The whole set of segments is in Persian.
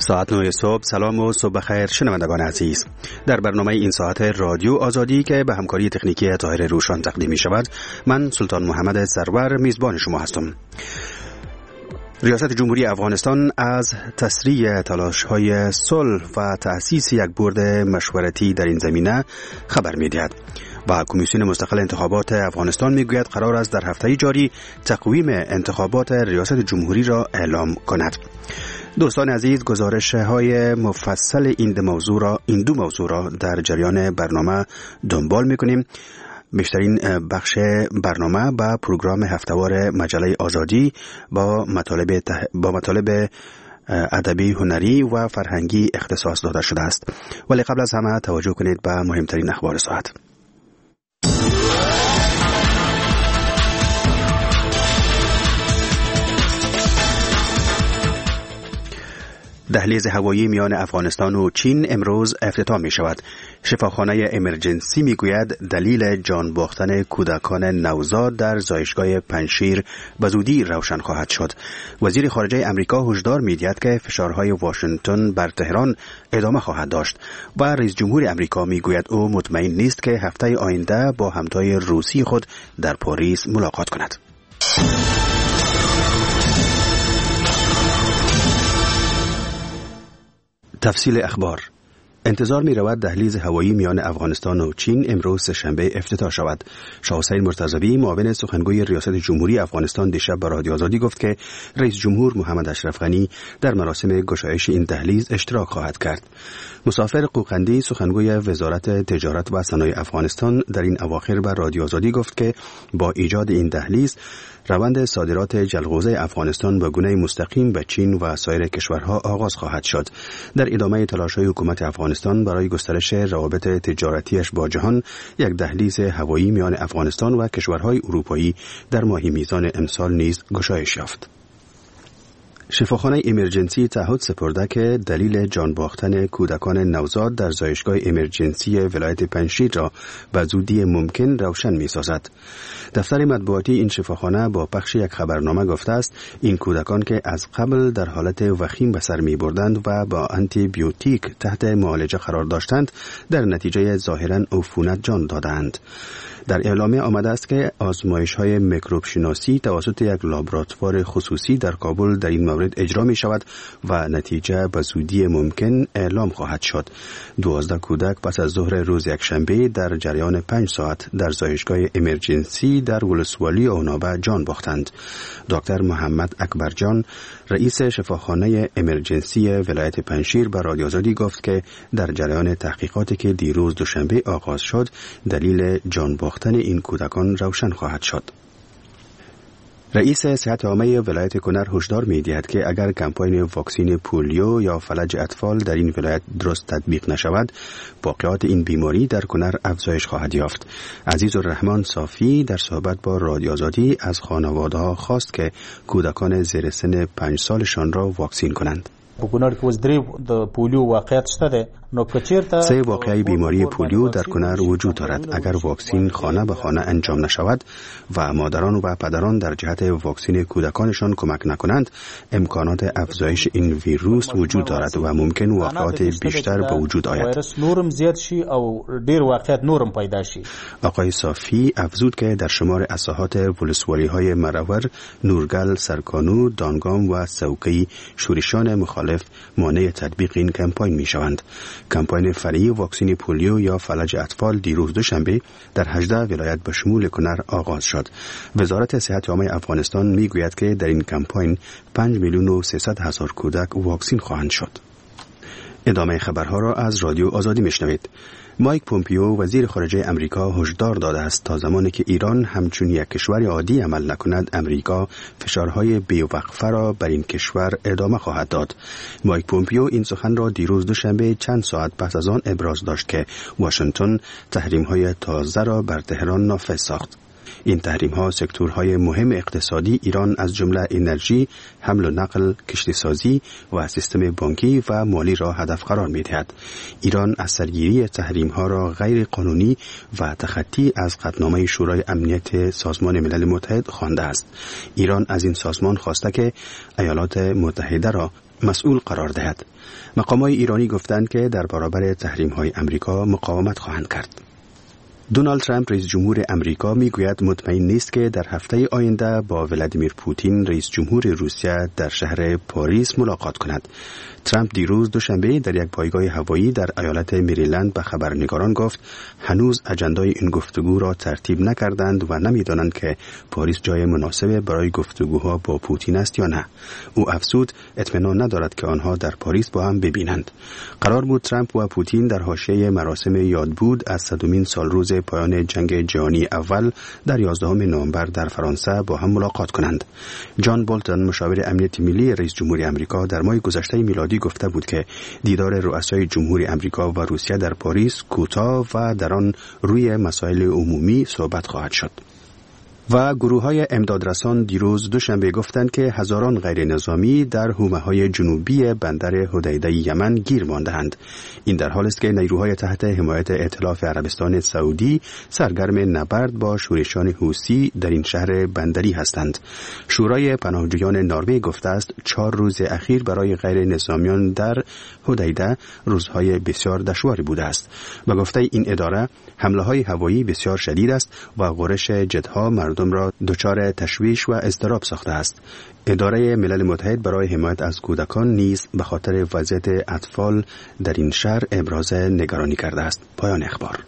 ساعت 9 صبح. سلام و صبح بخیر شنوندگان عزیز. در برنامه این ساعت رادیو آزادی که به همکاری تکنیکی طاهر روشن تقدیم می شود، من سلطان محمد سرور میزبان شما هستم. ریاست جمهوری افغانستان از تسریع تلاش‌های صلح و تأسیس یک بورد مشورتی در این زمینه خبر می‌دهد و کمیسیون مستقل انتخابات افغانستان میگوید قرار است در هفته جاری تقویم انتخابات ریاست جمهوری را اعلام کند. دوستان عزیز، گزارش‌های مفصل این دو موضوع را در جریان برنامه دنبال می‌کنیم. بیشترین بخش برنامه با پروگرام هفته‌وار مجله آزادی با مطالب ادبی، هنری و فرهنگی اختصاص داده شده است. ولی قبل از همه توجه کنید به مهمترین اخبار ساعت. دهلیز هوایی میان افغانستان و چین امروز افتتاح می شود. شفاخانه امرجنسی می گوید دلیل جان باختن کودکان نوزاد در زایشگاه پنجشیر به زودی روشن خواهد شد. وزیر خارجه امریکا هشدار می دهد که فشارهای واشنگتن بر تهران ادامه خواهد داشت و رئیس جمهور امریکا می گوید او مطمئن نیست که هفته آینده با همتای روسی خود در پاریس ملاقات کند. تفصیل اخبار. انتظار می رود دهلیز هوایی میان افغانستان و چین امروز سه‌شنبه افتتاح شود. شاه حسین مرتضوی معاون سخنگوی ریاست جمهوری افغانستان دیشب به رادیو آزادی گفت که رئیس جمهور محمد اشرف غنی در مراسم گشایش این دهلیز اشتراک خواهد کرد. مسافر قوقندی سخنگوی وزارت تجارت و صنایع افغانستان در این اواخر به رادیو آزادی گفت که با ایجاد این دهلیز روند صادرات جلغوزه افغانستان به گونه مستقیم به چین و سایر کشورها آغاز خواهد شد. در ادامه تلاش‌های حکومت افغانستان برای گسترش روابط تجارتیش با جهان، یک دهلیز هوایی میان افغانستان و کشورهای اروپایی در ماه میزان امسال نیز گشایش یافت. شفاخانه امرجنسی تعهد سپرده که دلیل جان باختن کودکان نوزاد در زایشگاه امرجنسی ولایت پنجشیر را به زودی ممکن روشن می‌سازد. دفتر مطبوعاتی این شفاخانه با پخش یک خبرنامه گفته است این کودکان که از قبل در حالت وخیم به سر می‌بردند و با آنتی بیوتیک تحت معالجه قرار داشتند، در نتیجه ظاهراً عفونت جان دادند. در اعلامیه آمده است که آزمایش‌های میکروب شناسی توسط یک لابراتوار خصوصی در کابل در این مورد اجرا می شود و نتیجه به زودی ممکن اعلام خواهد شد. 12 کودک پس از ظهر روز یکشنبه در جریان 5 ساعت در زایشگاه امرجنسی در ولسوالی اونابه جان باختند. دکتر محمد اکبرجان، رئیس شفاخانه امرجنسی ولایت پنجشیر به رادیو آزادی گفت که در جریان تحقیقاتی که دیروز دوشنبه آغاز شد، دلیل جان باختن این کودکان روشن خواهد شد. رئیس صحت عامه ولایت کنر هشدار می‌دهد که اگر کمپاین واکسین پولیو یا فلج اطفال در این ولایت درست تطبیق نشود، واقعات این بیماری در کنر افزایش خواهد یافت. عزیزالرحمن صافی در صحبت با رادیو آزادی از خانواده‌ها خواست که کودکان زیر سن 5 سالشان را واکسین کنند. په کنړ کې اوس درې د پولیو واقعیت شته ده. نو کچیرته 3 واقعه بیماری پولیو در کنر وجود دارد. اگر واکسین خانه به خانه انجام نشود و مادران و پدران در جهت واکسین کودکانشان کمک نکنند، امکانات افزایش این ویروس وجود دارد و ممکن واقعات بیشتر به وجود آید. ویروس نورم زیاد شي او ډیر واقعیت نورم پیدا شي. آقای صافی افزود که در شمار اساحات ولسوالی‌های مرور، نورگل، سرکانو، دانگام و سوکی شورشان مخالف مانع تطبیق این کمپاین می‌شوند. کمپاین فرعی واکسین پولیو یا فلج اطفال دیروز دوشنبه در 18 ولایت به شمول کنر آغاز شد. وزارت صحت عامه افغانستان میگوید که در این کمپاین 5,300,000 کودک واکسین خواهند شد. ادامه خبرها را از رادیو آزادی میشنوید. مایک پومپیو وزیر خارجه امریکا هشدار داده است تا زمانی که ایران همچون یک کشور عادی عمل نکند، امریکا فشارهای بی‌وقفه را بر این کشور ادامه خواهد داد. مایک پومپیو این سخن را دیروز دوشنبه چند ساعت پس از آن ابراز داشت که واشنگتن تحریم‌های تازه را بر تهران نافذ ساخت. این تحریم‌ها سکتورهای مهم اقتصادی ایران از جمله انرژی، حمل و نقل، کشتیسازی و سیستم بانکی و مالی را هدف قرار می‌دهد. ایران از سرگیری تحریم‌ها را غیر قانونی و تخطی از قطعنامه شورای امنیت سازمان ملل متحد خوانده است. ایران از این سازمان خواسته که ایالات متحده را مسئول قرار دهد. مقامات ایرانی گفتند که در برابر تحریم‌های امریکا مقاومت خواهند کرد. دونالد ترامپ رئیس جمهور امریکا میگوید مطمئن نیست که در هفته آینده با ولادیمیر پوتین رئیس جمهور روسیه در شهر پاریس ملاقات کند. ترامپ دیروز دوشنبه در یک پایگاه هوایی در ایالت مریلند به خبرنگاران گفت هنوز اجندای این گفتگو را ترتیب نکردند و نمیدانند که پاریس جای مناسب برای گفتگوها با پوتین است یا نه. او افزود اطمینان ندارد که آنها در پاریس با هم ببینند. قرار بود ترامپ و پوتین در حاشیه مراسم یادبود از 100مین سالروز پایان جنگ جهانی اول در 11 نوامبر در فرانسه با هم ملاقات کنند. جان بولتون مشاور امنیت ملی رئیس جمهور آمریکا در ماه گذشته میلادی گفته بود که دیدار رؤسای جمهوری آمریکا و روسیه در پاریس کوتاه و در آن روی مسائل عمومی صحبت خواهد شد. و گروه‌های امدادرسان دیروز دوشنبه گفتند که هزاران غیر نظامی در حومه‌های جنوبی بندر حدیده یمن گیر مانده‌اند. این در حالی است که نیروهای تحت حمایت ائتلاف عربستان سعودی سرگرم نبرد با شورشیان حوثی در این شهر بندری هستند. شورای پناهجویان نروژ گفته است 4 روز اخیر برای غیر نظامیان در حدیده روزهای بسیار دشواری بوده است. و گفته این اداره حمله‌های هوایی بسیار شدید است و غرش جت‌ها مردم را دچار تشویش و اضطراب ساخته است. اداره ملل متحد برای حمایت از کودکان نیز به خاطر وضعیت اطفال در این شهر ابراز نگرانی کرده است. پایان اخبار.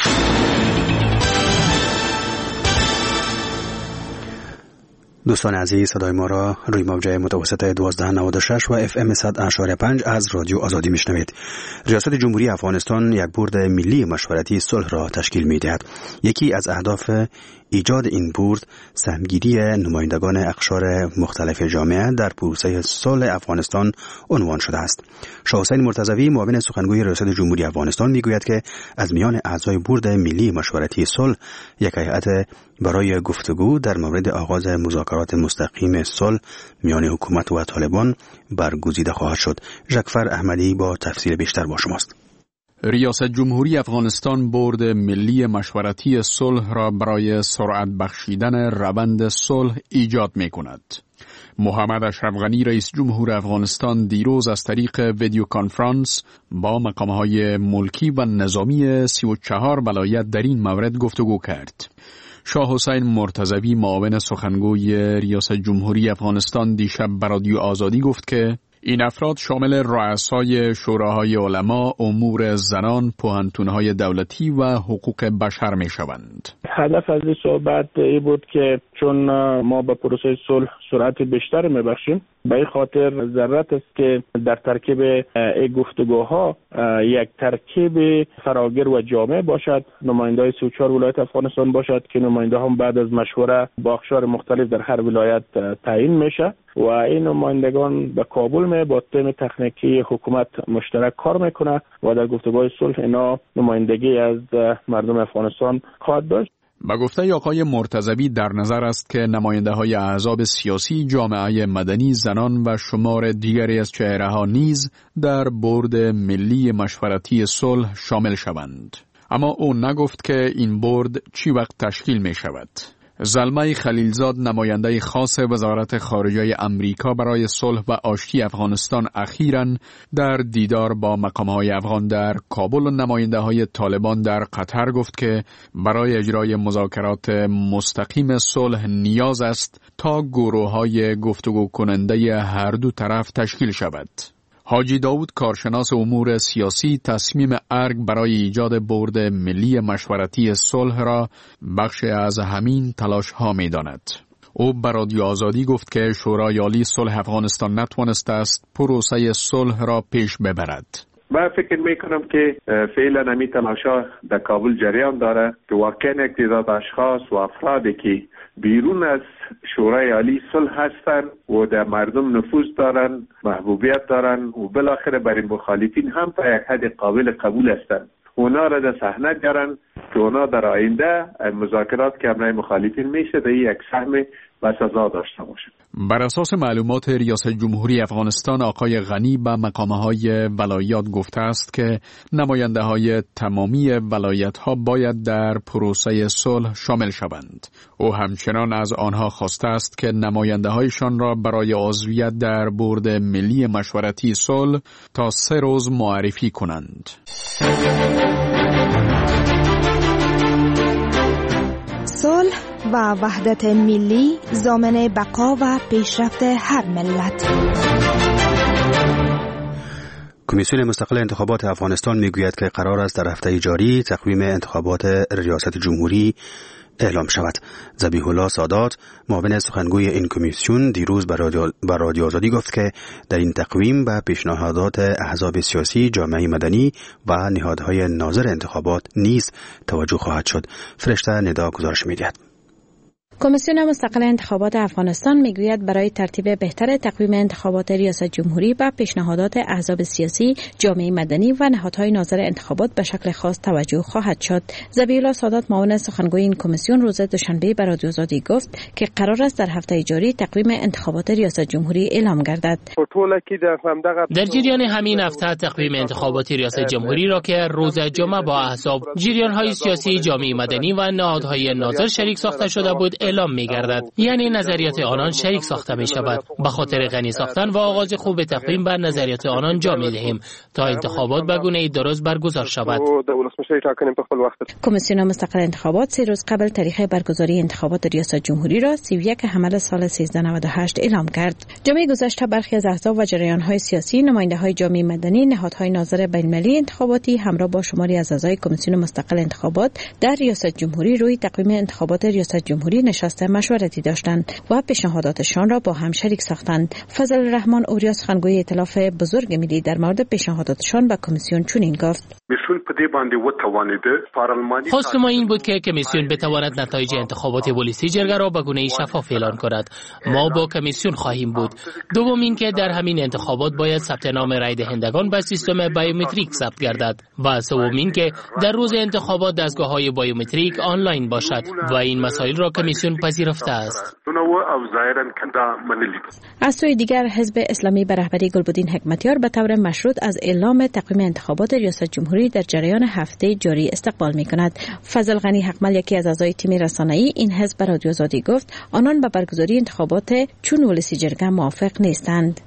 دوستان عزیز، صدای ما را روی موجه متوسط 1296 و FM 100.5 از رادیو آزادی میشنوید. ریاست جمهوری افغانستان یک بورد ملی مشورتی صلح را تشکیل می‌دهد. یکی از اهداف ایجاد این بورد سهمگیری نمایندگان اقشار مختلف جامعه در پروسه صلح افغانستان عنوان شده است. شاه حسین مرتضوی معاون سخنگوی ریاست جمهوری افغانستان میگوید که از میان اعضای بورد ملی مشورتی صلح یک هیئت برای گفتگو در مورد آغاز مذاکرات مستقیم صلح میان حکومت و طالبان برگزیده خواهد شد. ژکفر احمدی با تفصیل بیشتر با شماست. ریاست جمهوری افغانستان بورد ملی مشورتی صلح را برای سرعت بخشیدن روند صلح ایجاد می کند. محمد اشرف غنی رئیس جمهور افغانستان دیروز از طریق ویدیو کانفرانس با مقامهای ملکی و نظامی 34 ولایت در این مورد گفتگو کرد. شاه حسین مرتضوی معاون سخنگوی ریاست جمهوری افغانستان دیشب به رادیو آزادی گفت که این افراد شامل رؤسای شوراهای علما، امور زنان، پوهنتون‌های دولتی و حقوق بشر می‌شوند. هدف از این صحبت این بود که چون ما به پروسه صلح سرعت بیشتر می‌بخشیم، به این خاطر ضرورت است که در ترکیب این گفتگوها یک ترکیب فراگیر و جامع باشد. نماینده‌های 34 ولایت افغانستان باشد که نماینده هم بعد از مشوره با اقشار مختلف در هر ولایت تعیین میشه و این نمایندگان به کابل با تیم تکنیکی حکومت مشترک کار میکنه و در گفتگوهای صلح اینا نمایندگی از مردم افغانستان خواهد داشت. با گفته آقای مرتضوی در نظر است که نماینده‌های احزاب سیاسی، جامعه مدنی، زنان و شمار دیگری از چهره‌ها نیز در بورد ملی مشورتی صلح شامل شوند. اما او نگفت که این بورد چی وقت تشکیل می شود. زلمه خلیلزاد نماینده خاص وزارت خارجه امریکا برای صلح و آشتی افغانستان اخیراً در دیدار با مقام‌های افغان در کابل و نماینده‌های طالبان در قطر گفت که برای اجرای مذاکرات مستقیم صلح نیاز است تا گروه‌های گفتگو کننده هر دو طرف تشکیل شود. حاجی داود کارشناس امور سیاسی تصمیم ارگ برای ایجاد بورد ملی مشورتی صلح را بخشی از همین تلاش ها می داند. او به رادیو آزادی گفت که شورای عالی صلح افغانستان نتوانسته است پروسه صلح را پیش ببرد. من فکر میکنم که فعلا همی تماشا در کابل جریان داره که واقعا یک تعداد اشخاص و افرادی که بیرون از شورای عالی صلح هستند و در مردم نفوذ دارند، محبوبیت دارند و بالاخره برای مخالفین هم تا یک حد قابل قبول هستند. اونا را در صحنه بیارن که اونا در آینده مذاکرات که همراه مخالفین میشه در یک سهم و سزا داشته باشه. بر اساس معلومات ریاست جمهوری افغانستان، آقای غنی به مقامه‌های ولایات گفته است که نماینده‌های تمامی ولایت‌ها باید در پروسه صلح شامل شوند. او همچنان از آنها خواسته است که نماینده‌هایشان را برای عضویت در بورد ملی مشورتی صلح تا 3 روز معرفی کنند. صلح و وحدت ملی ضامن بقا و پیشرفت هر ملت. کمیسیون مستقل انتخابات افغانستان میگوید که قرار است در هفته جاری تقویم انتخابات ریاست جمهوری اعلام شود. ذبیح الله سادات، معاون سخنگوی این کمیسیون، دیروز به رادیو آزادی گفت که در این تقویم به پیشنهادات احزاب سیاسی، جامعه مدنی و نهادهای ناظر انتخابات نیز توجه خواهد شد. فرشته ندا گزارش می‌دهد. کمیسیون مستقل انتخابات افغانستان میگوید برای ترتیب بهتر تقویم انتخابات ریاست جمهوری و پیشنهادات احزاب سیاسی، جامعه مدنی و نهادهای ناظر انتخابات به شکل خاص توجه خواهد شد. ذبیح الله سادات، معاون سخنگوی این کمیسیون، روز دوشنبه به رادیو آزادی گفت که قرار است در هفته جاری تقویم انتخابات ریاست جمهوری اعلام گردد. در جریان همین هفته تقویم انتخابات ریاست جمهوری را که روز جمعه با احزاب، جریان‌های سیاسی، جامعه مدنی و نهادهای ناظر شریک ساخته شده بود اعلام می‌گردد. یعنی نظریات آنان شریک ساخته می‌شود. به خاطر غنی ساختن و آغاز خوب تقویم بر نظریات آنان جا می‌دهیم تا انتخابات به گونه‌ای درست برگزار شود. کمیسیون مستقل انتخابات 3 روز قبل تاریخ برگزاری انتخابات ریاست جمهوری را 31 حمل سال 1398 اعلام کرد. جمعه گذشته برخی از احزاب و جریان‌های سیاسی، نماینده‌های جامعه مدنی، نهادهای ناظر بین‌المللی انتخاباتی همراه با شماری از اعضای کمیسیون مستقل انتخابات در ریاست جمهوری روی تقویم انتخابات ریاست جمهوری نشست مشورتی داشتند و پیشنهاداتشان را با هم شریک ساختند. فضل الرحمن اوریا، سخنگوی ائتلاف بزرگ ملی، در مورد پیشنهاداتشان به کمیسیون چنین گفت: خواست ما این بود که کمیسیون بتواند نتایج انتخابات ولسی جرگه را به گونه‌ای شفاف اعلان کند. ما با کمیسیون خواهیم بود. دوم این که در همین انتخابات باید ثبت نام رای دهندگان به سیستم بایومتریک ثبت گردد. و سوم این که در روز انتخابات دستگاه‌های بایومتریک آنلاین باشد و این مسائل را کمیسیون پذیرفته است. از سوی دیگر حزب اسلامی به رهبری گلبدین حکمتیار به طور مشروط از اعلام تقویم انتخابات ریاست جمهوری در جریان هفته جاری استقبال می‌کند. فضل غنی حقمل، یکی از اعضای تیم رسانه‌ای این حزب، به رادیو آزادی گفت آنان به برگزاری انتخابات چون ولسی جرگه موافق نیستند.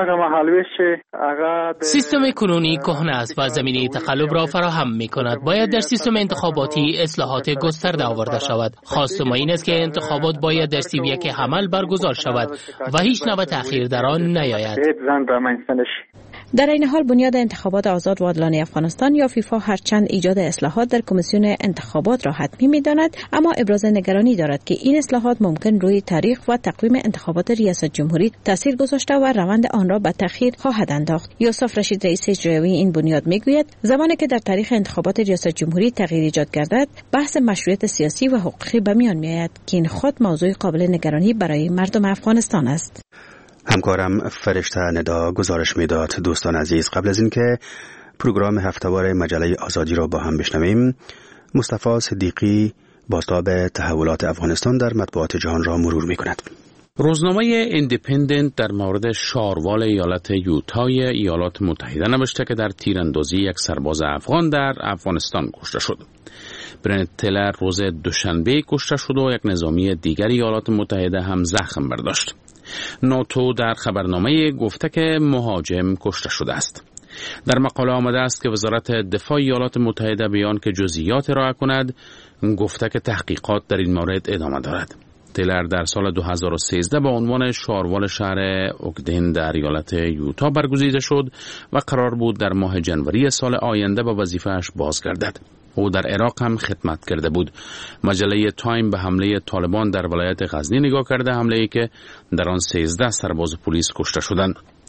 سیستم کنونی کهنه است و زمینه تقلب را فراهم می‌کند. باید در سیستم انتخاباتی اصلاحات گسترده آورده شود. خواست ما این است که انتخابات باید در 31 حمل برگزار شود و هیچ نوع تأخیر در آن نیاید. در این حال بنیاد انتخابات آزاد و عادلانه افغانستان یا فیفا هرچند ایجاد اصلاحات در کمیسیون انتخابات را حتمی می‌داند، اما ابراز نگرانی دارد که این اصلاحات ممکن روی تاریخ و تقویم انتخابات ریاست جمهوری تاثیر گذاشته و روند آن را به تأخیر خواهد انداخت. یوسف رشید، رئیس اجرایی این بنیاد، میگوید زمانی که در تاریخ انتخابات ریاست جمهوری تغییر ایجاد گردد، بحث مشروعیت سیاسی و حقوقی به میان میآید که این خود موضوع قابل نگرانی برای مردم افغانستان است. همکارم فرشته ندا گزارش میداد. دوستان عزیز، قبل از اینکه پروگرام هفته‌وار مجله آزادی را با هم بشنویم، مصطفی صدیقی بازتاب تحولات افغانستان در مطبوعات جهان را مرور می‌کند. روزنامه ایندیپندنت در مورد شاروال ایالت یوتای ایالات متحده نوشته که در تیراندازی یک سرباز افغان در افغانستان کشته شد. برنت تیلر روز دوشنبه کشته شد و یک نظامی دیگر ایالات متحده هم زخم برداشت. ناتو در خبرنامه گفته که مهاجم کشته شده است. در مقاله آمده است که وزارت دفاع ایالات متحده بیان که جزئیات ارائه کند، گفته که تحقیقات در این مورد ادامه دارد. تیلر در سال 2013 با عنوان شاروال شهر اوگدن در ایالت یوتا برگزیده شد و قرار بود در ماه جنوری سال آینده به وظیفه‌اش بازگردد. او در عراق هم خدمت کرده بود. مجله تایم به حمله طالبان در ولایت غزنی نگاه کرده، حمله‌ای که در آن 13 سرباز پلیس کشته شدند.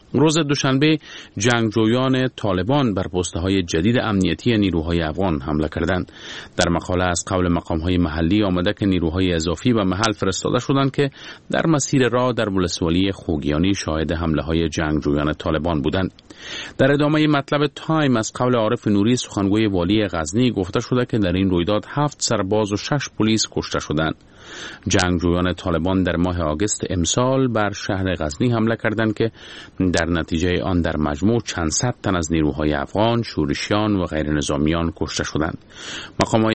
روز دوشنبه جنگجویان طالبان بر پست‌های جدید امنیتی نیروهای افغان حمله کردند. در مقاله از قول مقام‌های محلی آمده که نیروهای اضافی به محل فرستاده شدند که در مسیر راه در ولسوالی خوگیانی شاهد حمله‌های جنگجویان طالبان بودند. در ادامه مطلب تایم از قول عارف نوری سخنگوی والی غزنی گفته شده که در این رویداد 7 سرباز و 6 پلیس کشته شدند. جنگجویان طالبان در ماه آگوست امسال بر شهر غزنی حمله کردند که در نتیجه آن در مجموع چند صد تن از نیروهای افغان، شورشیان و غیر نظامیان کشته شدند. مقامات